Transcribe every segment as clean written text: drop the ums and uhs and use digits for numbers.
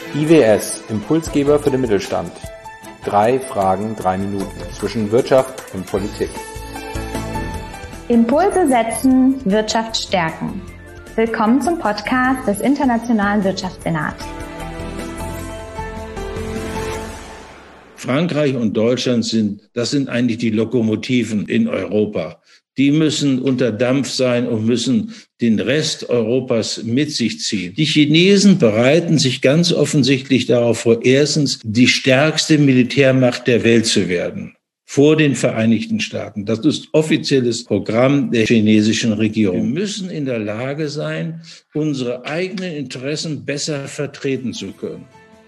IWS, Impulsgeber für den Mittelstand. 3 Fragen, 3 Minuten zwischen Wirtschaft und Politik. Impulse setzen, Wirtschaft stärken. Willkommen zum Podcast des Internationalen Wirtschaftssenats. Frankreich und Deutschland sind eigentlich die Lokomotiven in Europa. Die müssen unter Dampf sein und müssen den Rest Europas mit sich ziehen. Die Chinesen bereiten sich ganz offensichtlich darauf vor, erstens die stärkste Militärmacht der Welt zu werden, vor den Vereinigten Staaten. Das ist offizielles Programm der chinesischen Regierung. Wir müssen in der Lage sein, unsere eigenen Interessen besser vertreten zu können.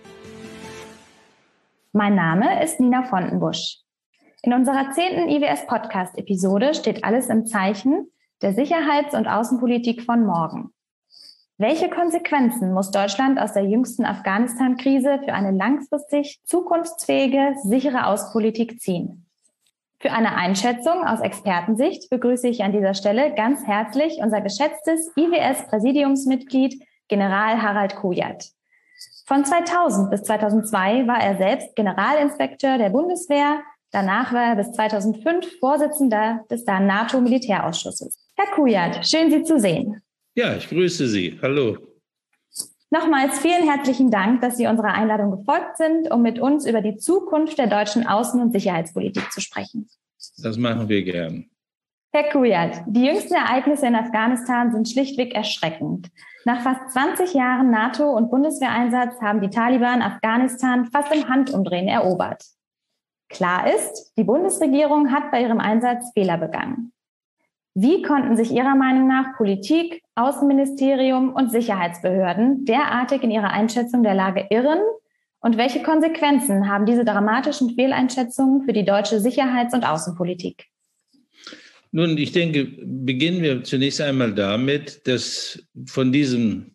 Mein Name ist Nina Fontenbusch. In unserer 10. IWS-Podcast-Episode steht alles im Zeichen der Sicherheits- und Außenpolitik von morgen. Welche Konsequenzen muss Deutschland aus der jüngsten Afghanistan-Krise für eine langfristig zukunftsfähige, sichere Außenpolitik ziehen? Für eine Einschätzung aus Expertensicht begrüße ich an dieser Stelle ganz herzlich unser geschätztes IWS-Präsidiumsmitglied General Harald Kujat. Von 2000 bis 2002 war er selbst Generalinspekteur der Bundeswehr. Danach war er bis 2005 Vorsitzender des NATO-Militärausschusses. Herr Kujat, schön Sie zu sehen. Ja, ich grüße Sie. Hallo. Nochmals vielen herzlichen Dank, dass Sie unserer Einladung gefolgt sind, um mit uns über die Zukunft der deutschen Außen- und Sicherheitspolitik zu sprechen. Das machen wir gern. Herr Kujat, die jüngsten Ereignisse in Afghanistan sind schlichtweg erschreckend. Nach fast 20 Jahren NATO- und Bundeswehreinsatz haben die Taliban Afghanistan fast im Handumdrehen erobert. Klar ist, die Bundesregierung hat bei ihrem Einsatz Fehler begangen. Wie konnten sich Ihrer Meinung nach Politik, Außenministerium und Sicherheitsbehörden derartig in ihrer Einschätzung der Lage irren? Und welche Konsequenzen haben diese dramatischen Fehleinschätzungen für die deutsche Sicherheits- und Außenpolitik? Nun, ich denke, beginnen wir zunächst einmal damit, dass von diesem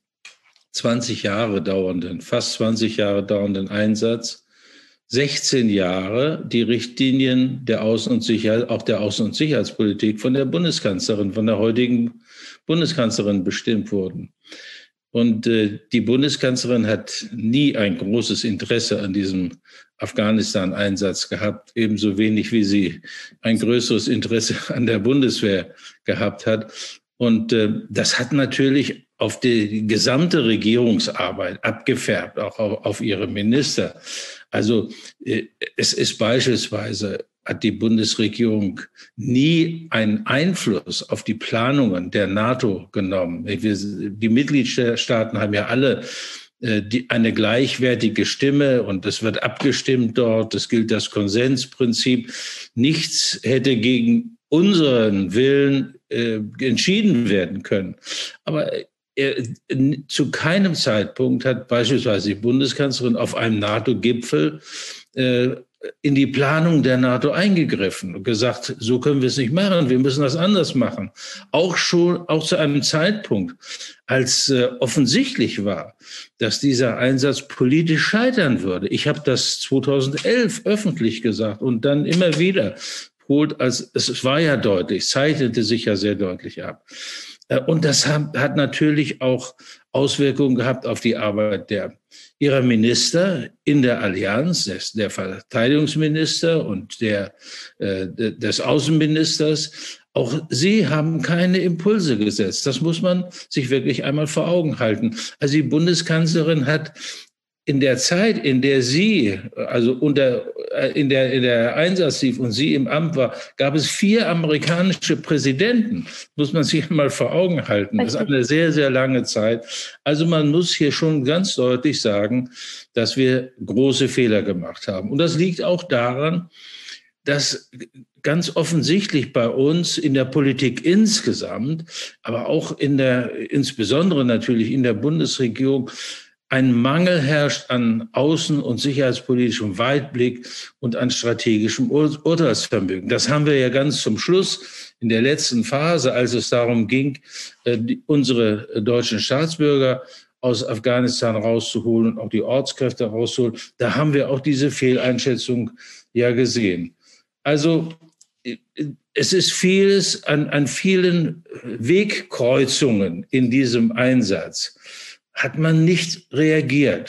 fast 20 Jahre dauernden Einsatz 16 Jahre die Richtlinien der Außen- und Sicherheit, auch der Außen- und Sicherheitspolitik von der Bundeskanzlerin, von der heutigen Bundeskanzlerin bestimmt wurden. Und die Bundeskanzlerin hat nie ein großes Interesse an diesem Afghanistan-Einsatz gehabt, ebenso wenig wie sie ein größeres Interesse an der Bundeswehr gehabt hat. Und das hat natürlich auf die gesamte Regierungsarbeit abgefärbt, auch auf ihre Minister. Also es ist beispielsweise, hat die Bundesregierung nie einen Einfluss auf die Planungen der NATO genommen. Die Mitgliedstaaten haben ja alle eine gleichwertige Stimme und es wird abgestimmt dort. Es gilt das Konsensprinzip. Nichts hätte gegen unseren Willen entschieden werden können. Aber zu keinem Zeitpunkt hat beispielsweise die Bundeskanzlerin auf einem NATO-Gipfel in die Planung der NATO eingegriffen und gesagt, so können wir es nicht machen, wir müssen das anders machen. Auch zu einem Zeitpunkt, als offensichtlich war, dass dieser Einsatz politisch scheitern würde. Ich habe das 2011 öffentlich gesagt und dann immer wieder es war ja deutlich, zeichnete sich ja sehr deutlich ab. Und das hat natürlich auch Auswirkungen gehabt auf die Arbeit ihrer Minister in der Allianz, der Verteidigungsminister und des Außenministers. Auch sie haben keine Impulse gesetzt. Das muss man sich wirklich einmal vor Augen halten. Also die Bundeskanzlerin hat in der Zeit, in der sie, also in der Einsatz lief und sie im Amt war, gab es 4 amerikanische Präsidenten. Muss man sich mal vor Augen halten. Das ist eine sehr, sehr lange Zeit. Also man muss hier schon ganz deutlich sagen, dass wir große Fehler gemacht haben. Und das liegt auch daran, dass ganz offensichtlich bei uns in der Politik insgesamt, aber auch insbesondere natürlich in der Bundesregierung, ein Mangel herrscht an außen- und sicherheitspolitischem Weitblick und an strategischem Urteilsvermögen. Das haben wir ja ganz zum Schluss in der letzten Phase, als es darum ging, unsere deutschen Staatsbürger aus Afghanistan rauszuholen und auch die Ortskräfte rauszuholen. Da haben wir auch diese Fehleinschätzung ja gesehen. Also es ist vieles an vielen Wegkreuzungen in diesem Einsatz. Hat man nicht reagiert.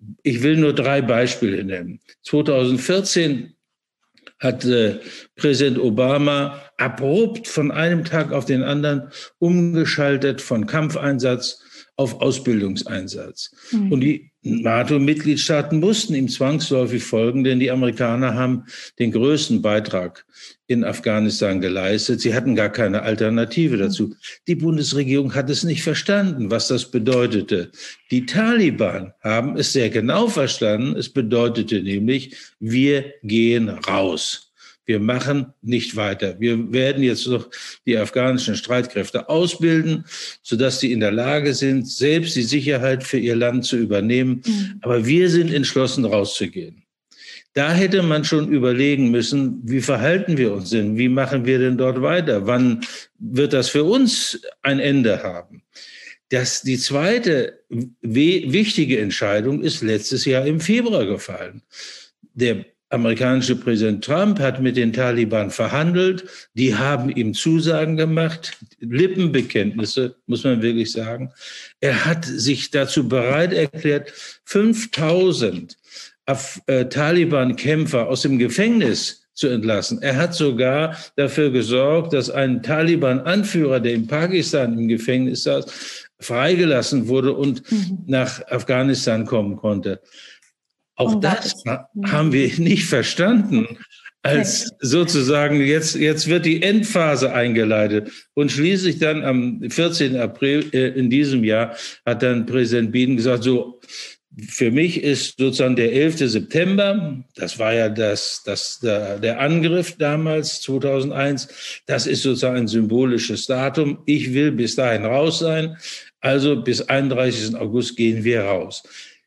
Ich will nur 3 Beispiele nennen. 2014 hat Präsident Obama abrupt von einem Tag auf den anderen umgeschaltet von Kampfeinsatz auf Ausbildungseinsatz. Und die NATO-Mitgliedstaaten mussten ihm zwangsläufig folgen, denn die Amerikaner haben den größten Beitrag in Afghanistan geleistet. Sie hatten gar keine Alternative dazu. Die Bundesregierung hat es nicht verstanden, was das bedeutete. Die Taliban haben es sehr genau verstanden. Es bedeutete nämlich, wir gehen raus. Wir machen nicht weiter. Wir werden jetzt noch die afghanischen Streitkräfte ausbilden, sodass sie in der Lage sind, selbst die Sicherheit für ihr Land zu übernehmen. Aber wir sind entschlossen, rauszugehen. Da hätte man schon überlegen müssen, wie verhalten wir uns denn? Wie machen wir denn dort weiter? Wann wird das für uns ein Ende haben? Die zweite wichtige Entscheidung ist letztes Jahr im Februar gefallen. Der amerikanische Präsident Trump hat mit den Taliban verhandelt. Die haben ihm Zusagen gemacht, Lippenbekenntnisse, muss man wirklich sagen. Er hat sich dazu bereit erklärt, 5000 Taliban-Kämpfer aus dem Gefängnis zu entlassen. Er hat sogar dafür gesorgt, dass ein Taliban-Anführer, der in Pakistan im Gefängnis saß, freigelassen wurde und nach Afghanistan kommen konnte. Auch das haben wir nicht verstanden, als sozusagen jetzt wird die Endphase eingeleitet. Und schließlich dann am 14. April in diesem Jahr hat dann Präsident Biden gesagt, so, für mich ist sozusagen der 11. September, das war ja der Angriff damals, 2001, das ist sozusagen ein symbolisches Datum. Ich will bis dahin raus sein, also bis 31. August gehen wir raus.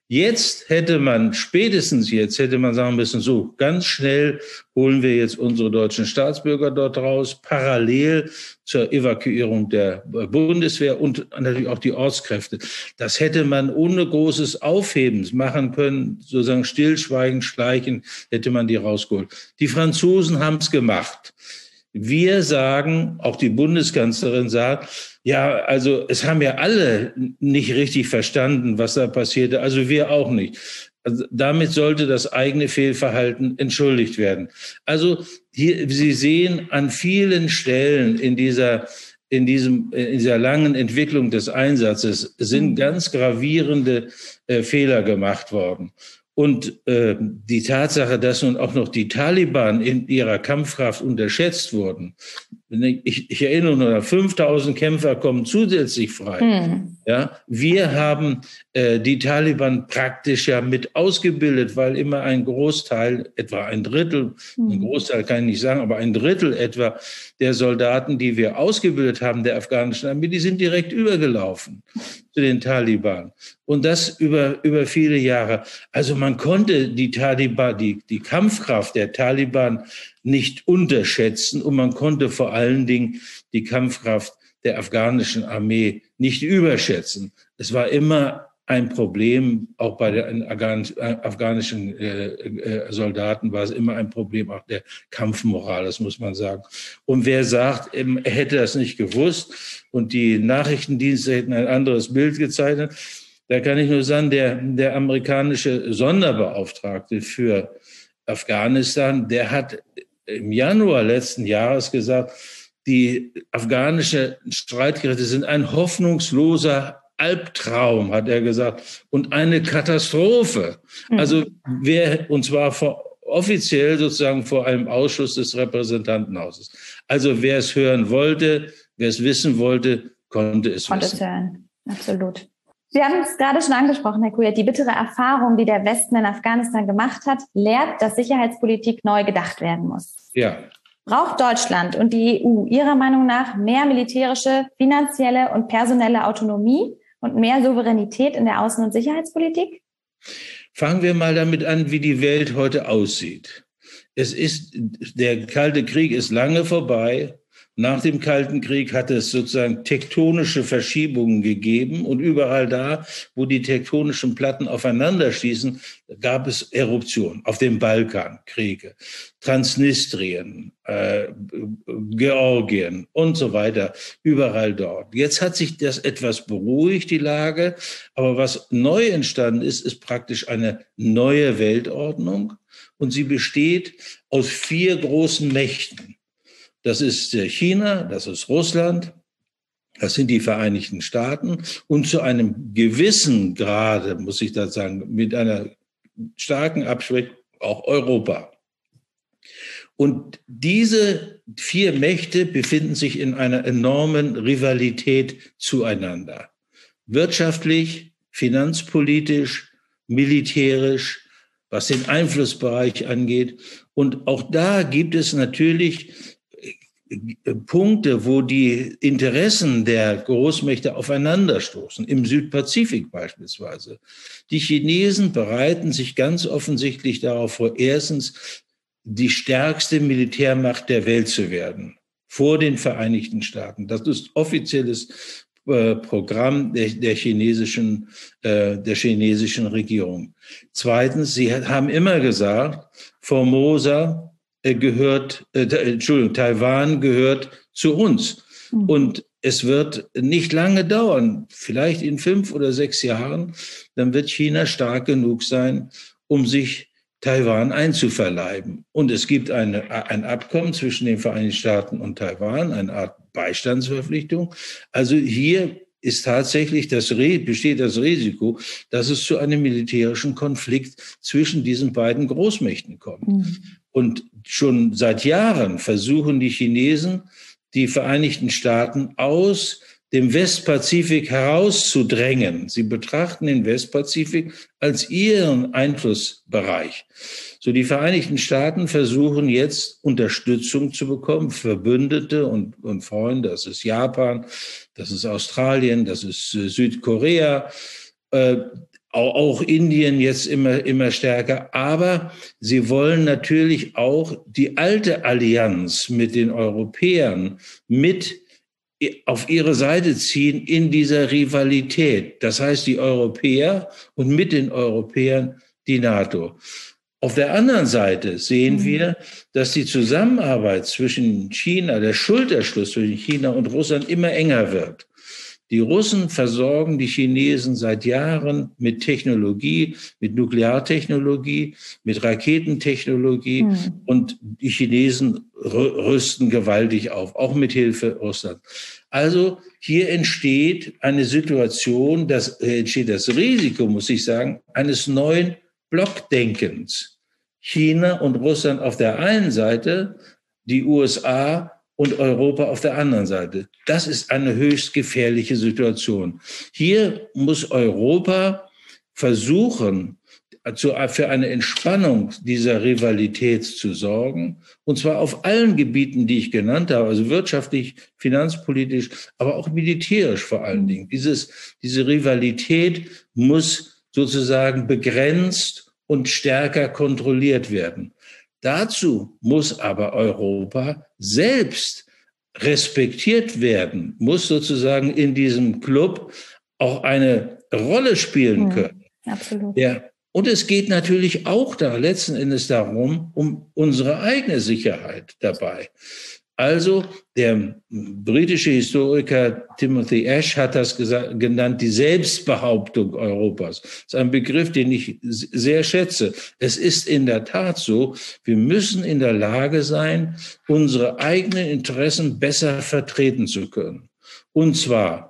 Spätestens jetzt hätte man sagen müssen, so ganz schnell holen wir jetzt unsere deutschen Staatsbürger dort raus, parallel zur Evakuierung der Bundeswehr und natürlich auch die Ortskräfte. Das hätte man ohne großes Aufhebens machen können, sozusagen stillschweigend, schleichend hätte man die rausgeholt. Die Franzosen haben es gemacht. Wir sagen, auch die Bundeskanzlerin sagt, ja, also es haben ja alle nicht richtig verstanden, was da passierte, also wir auch nicht. Also damit sollte das eigene Fehlverhalten entschuldigt werden. Also hier, Sie sehen an vielen Stellen in dieser langen Entwicklung des Einsatzes sind ganz gravierende Fehler gemacht worden. Und die Tatsache, dass nun auch noch die Taliban in ihrer Kampfkraft unterschätzt wurden. Ich erinnere nur, 5000 Kämpfer kommen zusätzlich frei. Ja, wir haben die Taliban praktisch ja mit ausgebildet, weil immer ein Großteil, etwa ein Drittel, ein Großteil kann ich nicht sagen, aber ein Drittel etwa der Soldaten, die wir ausgebildet haben, der afghanischen Armee, die sind direkt übergelaufen zu den Taliban. Und das über viele Jahre. Also man konnte die Taliban, die Kampfkraft der Taliban nicht unterschätzen und man konnte vor allen Dingen die Kampfkraft der afghanischen Armee nicht überschätzen. Es war immer ein Problem, auch bei den afghanischen Soldaten war es immer ein Problem, auch der Kampfmoral, das muss man sagen. Und wer sagt, er hätte das nicht gewusst und die Nachrichtendienste hätten ein anderes Bild gezeichnet, da kann ich nur sagen, der amerikanische Sonderbeauftragte für Afghanistan, der hat im Januar letzten Jahres gesagt, die afghanischen Streitkräfte sind ein hoffnungsloser Albtraum, hat er gesagt, und eine Katastrophe. Also und zwar offiziell sozusagen vor einem Ausschuss des Repräsentantenhauses. Also wer es hören wollte, wer es wissen wollte, konnte es hören. Absolut. Sie haben es gerade schon angesprochen, Herr Kujat, die bittere Erfahrung, die der Westen in Afghanistan gemacht hat, lehrt, dass Sicherheitspolitik neu gedacht werden muss. Ja. Braucht Deutschland und die EU Ihrer Meinung nach mehr militärische, finanzielle und personelle Autonomie und mehr Souveränität in der Außen- und Sicherheitspolitik? Fangen wir mal damit an, wie die Welt heute aussieht. Der Kalte Krieg ist lange vorbei Nach dem Kalten Krieg hat es sozusagen tektonische Verschiebungen gegeben und überall da, wo die tektonischen Platten aufeinander stießen, gab es Eruptionen. Auf dem Balkan Kriege, Transnistrien, Georgien und so weiter, überall dort. Jetzt hat sich das etwas beruhigt, die Lage, aber was neu entstanden ist, ist praktisch eine neue Weltordnung und sie besteht aus 4 großen Mächten. Das ist China, das ist Russland, das sind die Vereinigten Staaten und zu einem gewissen Grade, muss ich da sagen, mit einer starken Abschwächung auch Europa. Und diese 4 Mächte befinden sich in einer enormen Rivalität zueinander. Wirtschaftlich, finanzpolitisch, militärisch, was den Einflussbereich angeht. Und auch da gibt es natürlich Punkte, wo die Interessen der Großmächte aufeinanderstoßen, im Südpazifik beispielsweise. Die Chinesen bereiten sich ganz offensichtlich darauf vor, erstens die stärkste Militärmacht der Welt zu werden, vor den Vereinigten Staaten. Das ist offizielles Programm der chinesischen Regierung. Zweitens, sie haben immer gesagt, Formosa Taiwan gehört zu uns. Und es wird nicht lange dauern, vielleicht in 5 oder 6 Jahren, dann wird China stark genug sein, um sich Taiwan einzuverleiben. Und es gibt ein Abkommen zwischen den Vereinigten Staaten und Taiwan, eine Art Beistandsverpflichtung. Also hier ist tatsächlich besteht das Risiko, dass es zu einem militärischen Konflikt zwischen diesen beiden Großmächten kommt. Und schon seit Jahren versuchen die Chinesen, die Vereinigten Staaten aus dem Westpazifik herauszudrängen. Sie betrachten den Westpazifik als ihren Einflussbereich. So, die Vereinigten Staaten versuchen jetzt Unterstützung zu bekommen, Verbündete und Freunde. Das ist Japan, das ist Australien, das ist Südkorea, auch Indien jetzt immer stärker. Aber sie wollen natürlich auch die alte Allianz mit den Europäern mit auf ihre Seite ziehen in dieser Rivalität. Das heißt, die Europäer und mit den Europäern die NATO. Auf der anderen Seite sehen wir, dass die Zusammenarbeit zwischen China, der Schulterschluss zwischen China und Russland immer enger wird. Die Russen versorgen die Chinesen seit Jahren mit Technologie, mit Nukleartechnologie, mit Raketentechnologie und die Chinesen rüsten gewaltig auf, auch mit Hilfe Russlands. Also hier entsteht eine Situation, entsteht das Risiko, muss ich sagen, eines neuen Blockdenkens. China und Russland auf der einen Seite, die USA und Europa auf der anderen Seite. Das ist eine höchst gefährliche Situation. Hier muss Europa versuchen, für eine Entspannung dieser Rivalität zu sorgen, und zwar auf allen Gebieten, die ich genannt habe, also wirtschaftlich, finanzpolitisch, aber auch militärisch vor allen Dingen. Diese Rivalität muss sozusagen begrenzt und stärker kontrolliert werden. Dazu muss aber Europa selbst respektiert werden, muss sozusagen in diesem Club auch eine Rolle spielen können. Absolut. Ja. Und es geht natürlich auch da letzten Endes darum, um unsere eigene Sicherheit dabei. Also der britische Historiker Timothy Ash hat das genannt, die Selbstbehauptung Europas. Das ist ein Begriff, den ich sehr schätze. Es ist in der Tat so, wir müssen in der Lage sein, unsere eigenen Interessen besser vertreten zu können. Und zwar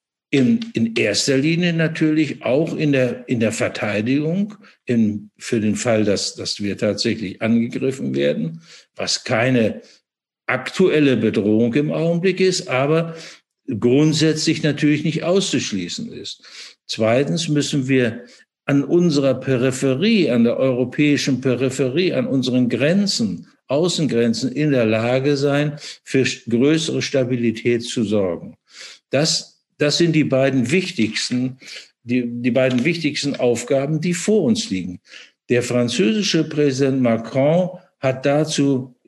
in erster Linie natürlich auch in der Verteidigung, für den Fall, dass wir tatsächlich angegriffen werden, was keine aktuelle Bedrohung im Augenblick ist, aber grundsätzlich natürlich nicht auszuschließen ist. Zweitens müssen wir an unserer Peripherie, an der europäischen Peripherie, an unseren Grenzen, Außengrenzen in der Lage sein, für größere Stabilität zu sorgen. Das sind die beiden wichtigsten Aufgaben, die vor uns liegen. Der französische Präsident Macron hat dazu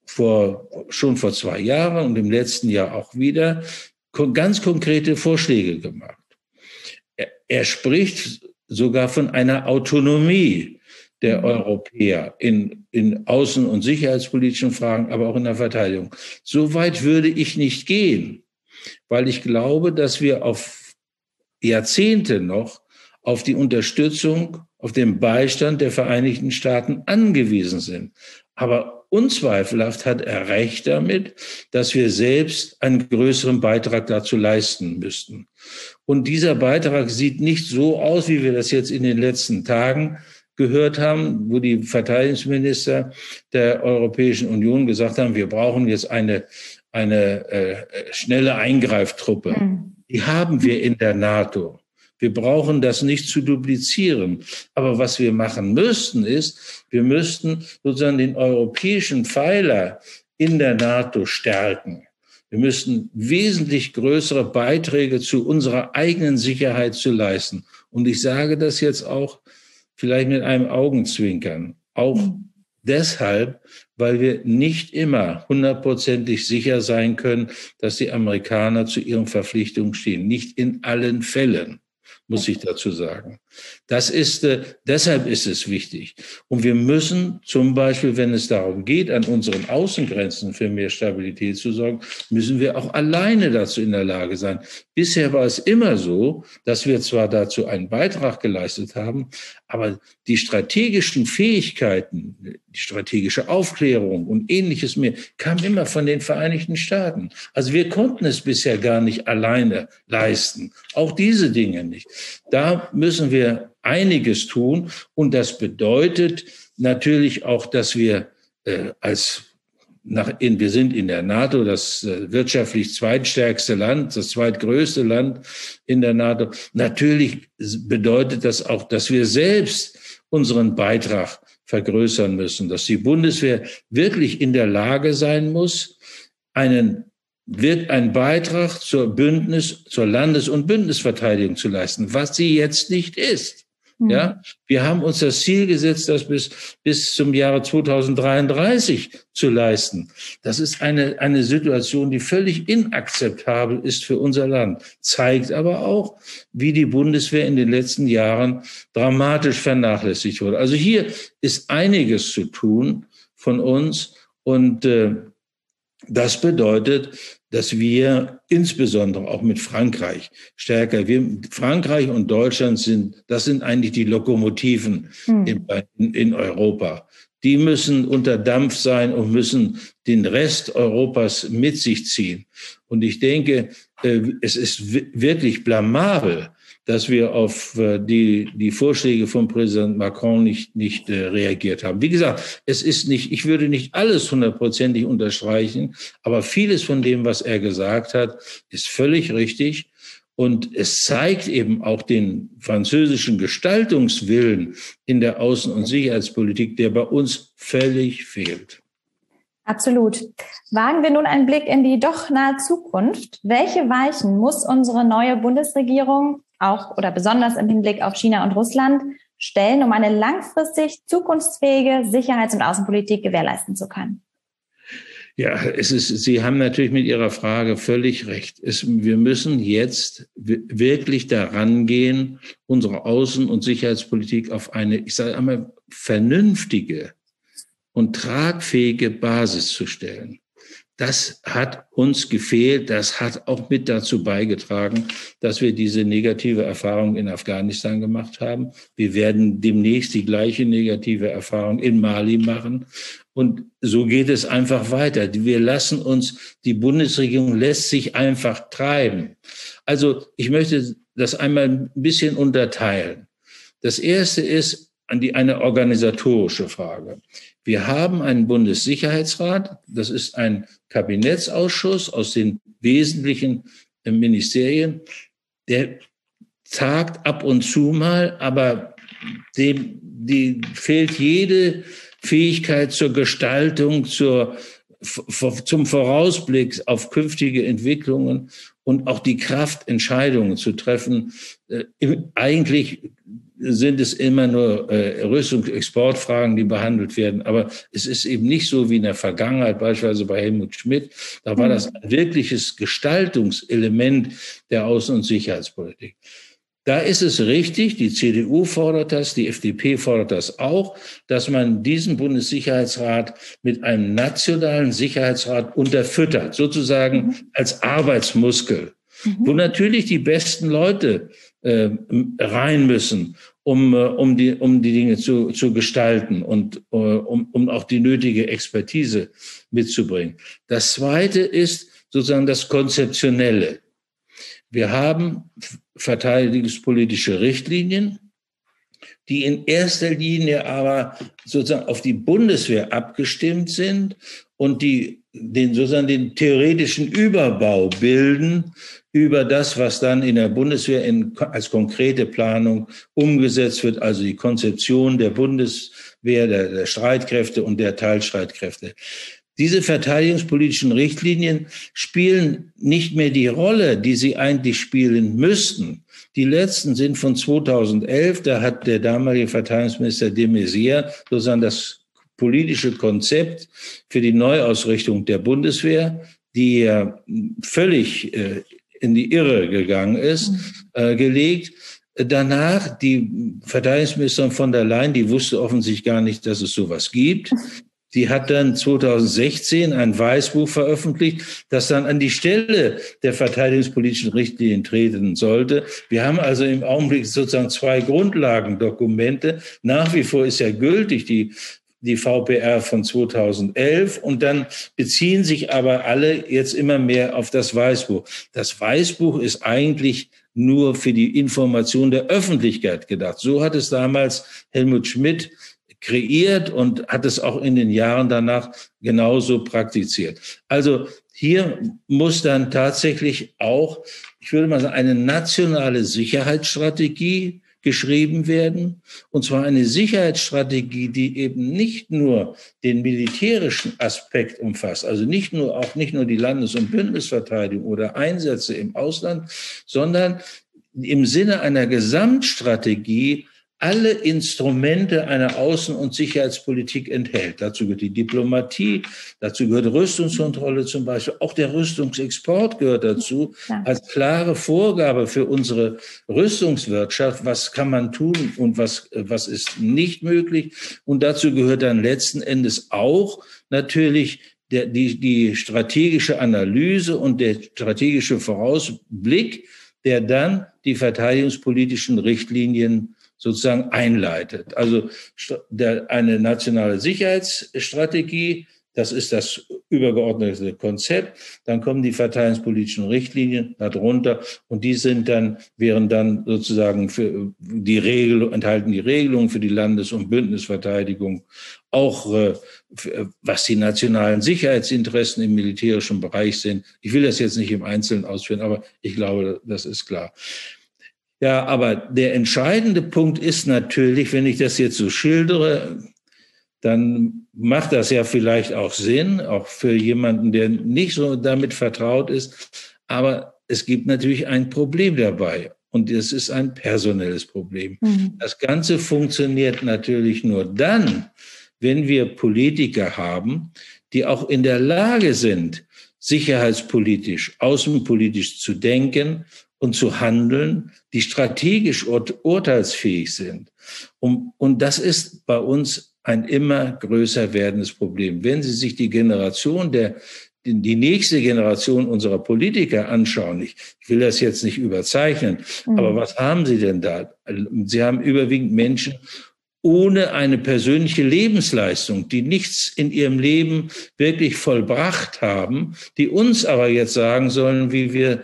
schon vor 2 Jahren und im letzten Jahr auch wieder ganz konkrete Vorschläge gemacht. Er spricht sogar von einer Autonomie der Europäer in außen- und sicherheitspolitischen Fragen, aber auch in der Verteidigung. So weit würde ich nicht gehen, weil ich glaube, dass wir auf Jahrzehnte noch auf die Unterstützung, auf den Beistand der Vereinigten Staaten angewiesen sind. Aber unzweifelhaft hat er recht damit, dass wir selbst einen größeren Beitrag dazu leisten müssten. Und dieser Beitrag sieht nicht so aus, wie wir das jetzt in den letzten Tagen gehört haben, wo die Verteidigungsminister der Europäischen Union gesagt haben, wir brauchen jetzt eine schnelle Eingreiftruppe. Die haben wir in der NATO. Wir brauchen das nicht zu duplizieren. Aber was wir machen müssten, ist, wir müssten sozusagen den europäischen Pfeiler in der NATO stärken. Wir müssten wesentlich größere Beiträge zu unserer eigenen Sicherheit zu leisten. Und ich sage das jetzt auch vielleicht mit einem Augenzwinkern. Auch deshalb, weil wir nicht immer 100%ig sicher sein können, dass die Amerikaner zu ihren Verpflichtungen stehen. Nicht in allen Fällen, muss ich dazu sagen. Deshalb ist es wichtig. Und wir müssen zum Beispiel, wenn es darum geht, an unseren Außengrenzen für mehr Stabilität zu sorgen, müssen wir auch alleine dazu in der Lage sein. Bisher war es immer so, dass wir zwar dazu einen Beitrag geleistet haben, aber die strategischen Fähigkeiten, die strategische Aufklärung und Ähnliches mehr, kam immer von den Vereinigten Staaten. Also wir konnten es bisher gar nicht alleine leisten. Auch diese Dinge nicht. Da müssen wir einiges tun. Und das bedeutet natürlich auch, dass wir wir sind in der NATO, das wirtschaftlich zweitstärkste Land, das zweitgrößte Land in der NATO. Natürlich bedeutet das auch, dass wir selbst unseren Beitrag vergrößern müssen, dass die Bundeswehr wirklich in der Lage sein muss, einen Beitrag zur Landes- und Bündnisverteidigung zu leisten, was sie jetzt nicht ist. Ja, wir haben uns das Ziel gesetzt, das bis zum Jahre 2033 zu leisten. Das ist eine Situation, die völlig inakzeptabel ist für unser Land, zeigt aber auch, wie die Bundeswehr in den letzten Jahren dramatisch vernachlässigt wurde. Also hier ist einiges zu tun von uns und das bedeutet, dass wir insbesondere auch mit Frankreich stärker, Frankreich und Deutschland sind eigentlich die Lokomotiven in Europa. Die müssen unter Dampf sein und müssen den Rest Europas mit sich ziehen. Und ich denke, es ist wirklich blamabel, dass wir auf die Vorschläge von Präsident Macron nicht reagiert haben. Wie gesagt, ich würde nicht alles 100%ig unterstreichen, aber vieles von dem, was er gesagt hat, ist völlig richtig. Und es zeigt eben auch den französischen Gestaltungswillen in der Außen- und Sicherheitspolitik, der bei uns völlig fehlt. Absolut. Wagen wir nun einen Blick in die doch nahe Zukunft. Welche Weichen muss unsere neue Bundesregierung auch oder besonders im Hinblick auf China und Russland stellen, um eine langfristig zukunftsfähige Sicherheits- und Außenpolitik gewährleisten zu können? Ja, Sie haben natürlich mit Ihrer Frage völlig recht. Wir müssen jetzt wirklich daran gehen, unsere Außen- und Sicherheitspolitik auf eine, ich sage einmal, vernünftige und tragfähige Basis zu stellen. Das hat uns gefehlt. Das hat auch mit dazu beigetragen, dass wir diese negative Erfahrung in Afghanistan gemacht haben. Wir werden demnächst die gleiche negative Erfahrung in Mali machen. Und so geht es einfach weiter. Die Bundesregierung lässt sich einfach treiben. Also ich möchte das einmal ein bisschen unterteilen. Das erste ist eine organisatorische Frage. Wir haben einen Bundessicherheitsrat, das ist ein Kabinettsausschuss aus den wesentlichen Ministerien, der tagt ab und zu mal, aber dem fehlt jede Fähigkeit zur Gestaltung, zum Vorausblick auf künftige Entwicklungen und auch die Kraft, Entscheidungen zu treffen. Eigentlich sind es immer nur Rüstungsexportfragen, die behandelt werden. Aber es ist eben nicht so wie in der Vergangenheit, beispielsweise bei Helmut Schmidt. Da war das ein wirkliches Gestaltungselement der Außen- und Sicherheitspolitik. Da ist es richtig, die CDU fordert das, die FDP fordert das auch, dass man diesen Bundessicherheitsrat mit einem nationalen Sicherheitsrat unterfüttert, sozusagen als Arbeitsmuskel, wo natürlich die besten Leute rein müssen, um die Dinge zu gestalten und um auch die nötige Expertise mitzubringen. Das Zweite ist sozusagen das Konzeptionelle. Wir haben verteidigungspolitische Richtlinien, die in erster Linie aber sozusagen auf die Bundeswehr abgestimmt sind und die den theoretischen Überbau bilden über das, was dann in der Bundeswehr als konkrete Planung umgesetzt wird, also die Konzeption der Bundeswehr, der Streitkräfte und der Teilstreitkräfte. Diese verteidigungspolitischen Richtlinien spielen nicht mehr die Rolle, die sie eigentlich spielen müssten. Die letzten sind von 2011, da hat der damalige Verteidigungsminister de Maizière sozusagen das politische Konzept für die Neuausrichtung der Bundeswehr, die ja völlig in die Irre gegangen ist, gelegt. Danach die Verteidigungsministerin von der Leyen, die wusste offensichtlich gar nicht, dass es sowas gibt. Die hat dann 2016 ein Weißbuch veröffentlicht, das dann an die Stelle der verteidigungspolitischen Richtlinien treten sollte. Wir haben also im Augenblick sozusagen zwei Grundlagendokumente. Nach wie vor ist ja gültig die VPR von 2011 und dann beziehen sich aber alle jetzt immer mehr auf das Weißbuch. Das Weißbuch ist eigentlich nur für die Information der Öffentlichkeit gedacht. So hat es damals Helmut Schmidt kreiert und hat es auch in den Jahren danach genauso praktiziert. Also hier muss dann tatsächlich auch, ich würde mal sagen, eine nationale Sicherheitsstrategie geschrieben werden. Und zwar eine Sicherheitsstrategie, die eben nicht nur den militärischen Aspekt umfasst, also nicht nur die Landes- und Bündnisverteidigung oder Einsätze im Ausland, sondern im Sinne einer Gesamtstrategie alle Instrumente einer Außen- und Sicherheitspolitik enthält. Dazu gehört die Diplomatie, dazu gehört Rüstungskontrolle zum Beispiel, auch der Rüstungsexport gehört dazu, als klare Vorgabe für unsere Rüstungswirtschaft, was kann man tun und was ist nicht möglich. Und dazu gehört dann letzten Endes auch natürlich die strategische Analyse und der strategische Vorausblick, der dann die verteidigungspolitischen Richtlinien sozusagen einleitet. Also eine nationale Sicherheitsstrategie, das ist das übergeordnete Konzept. Dann kommen die verteidigungspolitischen Richtlinien darunter und die wären dann sozusagen enthalten die Regelungen für die Landes- und Bündnisverteidigung, auch was die nationalen Sicherheitsinteressen im militärischen Bereich sind. Ich will das jetzt nicht im Einzelnen ausführen, aber ich glaube, das ist klar. Ja, aber der entscheidende Punkt ist natürlich, wenn ich das jetzt so schildere, dann macht das ja vielleicht auch Sinn, auch für jemanden, der nicht so damit vertraut ist. Aber es gibt natürlich ein Problem dabei. Und es ist ein personelles Problem. Das Ganze funktioniert natürlich nur dann, wenn wir Politiker haben, die auch in der Lage sind, sicherheitspolitisch, außenpolitisch zu denken und zu handeln, die strategisch urteilsfähig sind. Und das ist bei uns ein immer größer werdendes Problem. Wenn Sie sich die nächste Generation unserer Politiker anschauen, ich will das jetzt nicht überzeichnen, aber was haben Sie denn da? Sie haben überwiegend Menschen ohne eine persönliche Lebensleistung, die nichts in ihrem Leben wirklich vollbracht haben, die uns aber jetzt sagen sollen, wie wir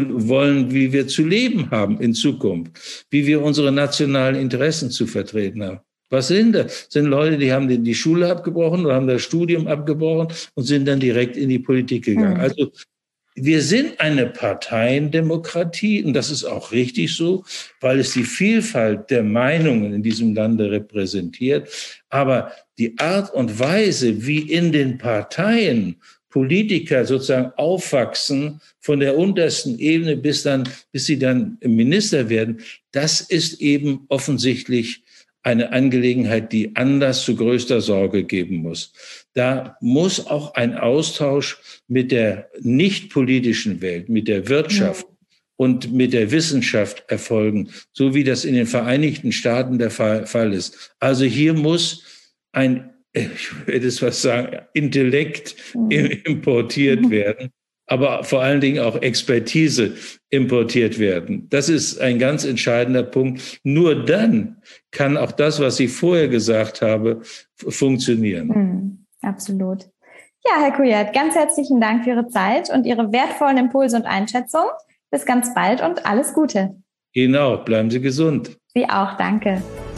zu leben haben in Zukunft, wie wir unsere nationalen Interessen zu vertreten haben. Was sind das? Das sind Leute, die haben die Schule abgebrochen oder haben das Studium abgebrochen und sind dann direkt in die Politik gegangen. Also wir sind eine Parteiendemokratie und das ist auch richtig so, weil es die Vielfalt der Meinungen in diesem Lande repräsentiert. Aber die Art und Weise, wie in den Parteien Politiker sozusagen aufwachsen von der untersten Ebene bis sie dann Minister werden, das ist eben offensichtlich eine Angelegenheit, die Anlass zu größter Sorge geben muss. Da muss auch ein Austausch mit der nicht politischen Welt, mit der Wirtschaft und mit der Wissenschaft erfolgen, so wie das in den Vereinigten Staaten der Fall ist. Also hier muss ich werde es was sagen, Intellekt importiert werden, aber vor allen Dingen auch Expertise importiert werden. Das ist ein ganz entscheidender Punkt. Nur dann kann auch das, was ich vorher gesagt habe, funktionieren. Absolut. Ja, Herr Kujat, ganz herzlichen Dank für Ihre Zeit und Ihre wertvollen Impulse und Einschätzungen. Bis ganz bald und alles Gute. Ihnen auch. Bleiben Sie gesund. Sie auch. Danke.